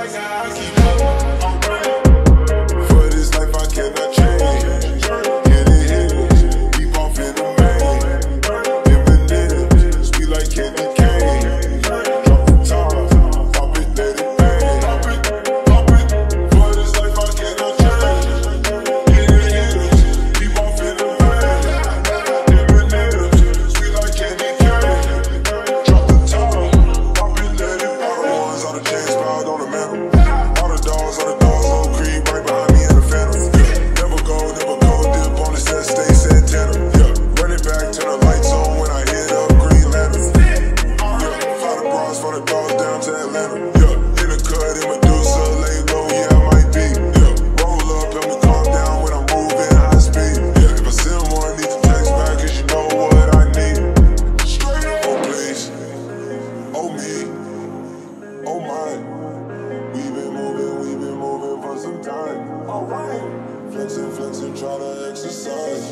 like how I keep up. For this life I cannot change. Hit it, keep off in the main. M&M's, sweet like candy cane. Drop the top, pop it, let it bang. Pop it, for this life I cannot change. Hit it, keep off in the main. M&M's, sweet like candy cane. Drop the top, pop it, let it bang. All the ones, all the chains piled on the mantle. All the dogs, on creep right behind me in the phantom. Never go, dip on the set, stay Santana. Run it back, turn the lights on when I hit up Green Lantern. Fly the bras for the dogs down to Atlanta. In the cut, in Medusa, lay low, yeah, I might be. Roll up, help me calm down when I'm moving high speed. If I send one, need to text back, cause you know what I need. Oh please, oh me, oh my. We've been moving for some time. Alright. Flexing, try to exercise.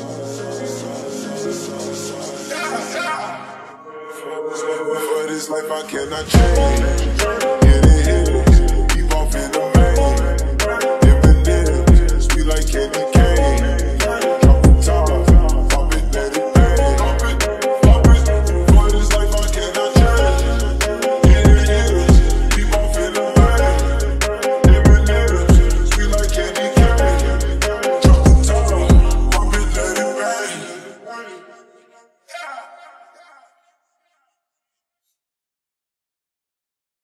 For this life I cannot change.